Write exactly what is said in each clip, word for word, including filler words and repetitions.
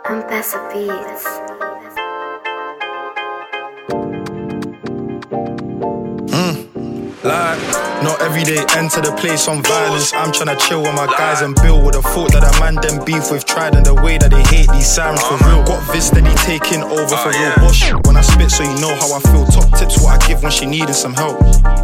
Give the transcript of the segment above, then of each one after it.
M-Pesa Beats. Like, not every day enter the place on violence. I'm tryna chill with my guys and build with a thought that a man them beef with tried and the way that they hate these sirens for real. Got Viz steady taking over for real. Boss when I spit so you know how I feel. Top tips what I give when she needing some help.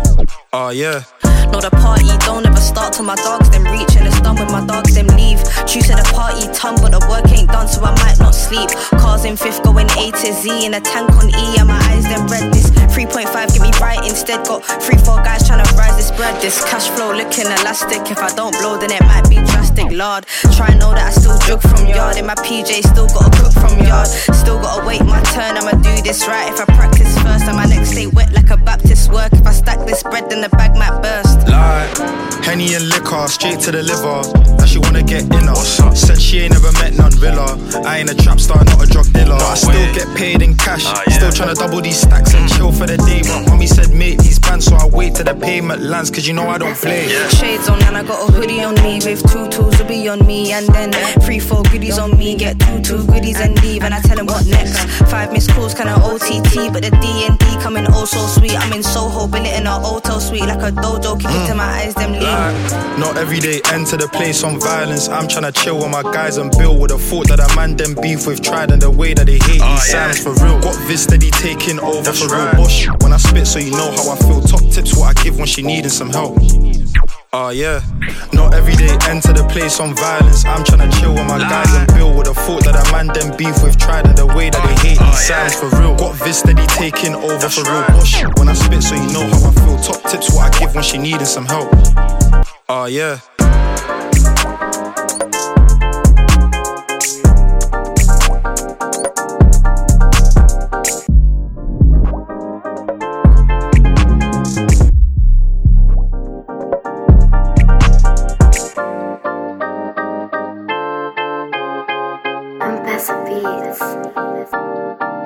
Oh yeah. No, the party don't ever start till my dogs them reach, and it's done when my dogs them leave. True said the party ton, but the work ain't done, so I might not sleep. Cars in fifth going A to Z, in a tank on E, and my eyes them red. This three point five get me right instead. Got three, four guys tryna rise this bread. This cash flow looking elastic. If I don't blow, then it might be drastic. Lord, try know that I still jug from yard. In my P J, still gotta cook from yard. Still gotta wait my turn. I'ma do this right. If I practice first, and my next stay wet like a Baptist work. If I stack this bread, then the bag might burst. Like Henny and liquor, straight to the liver. Now she wanna get in us. Said she ain't never met none villa. I ain't a trap star, not a drug dealer. I still get paid in cash. Still tryna double these stacks and chill for the day. But mommy said mate these bands, so I wait till the payment lands, cause you know I don't play. Shades on and I got a hoodie on me with two tools will be on me, and then three, four goodies on me. Get two, two goodies and leave, and I tell him what next. Five missed calls, kinda O T T, but the D and D coming oh so sweet. I'm in Soho, billet in a hotel suite like a dojo. Kick it to my eyes, them leave. Like, not every day enter the place on violence. I'm tryna chill with my guys and build with a thought that a man them beef with tried and the way that they hate these sirens for real. Got Viz steady taking over That's for right. real. Boss when I spit so you know how I feel. Top tips what I give when she needing some help. Oh yeah. Not every day enter the place on violence. I'm tryna chill with my guys and build with a thought that a man them beef with tried and the way that they hate these sirens for real. Got Viz steady taking over That's for real. Boss when I spit so you know how I feel. Top tips what I give when she needing some help. Oh yeah. M-Pesa Beats.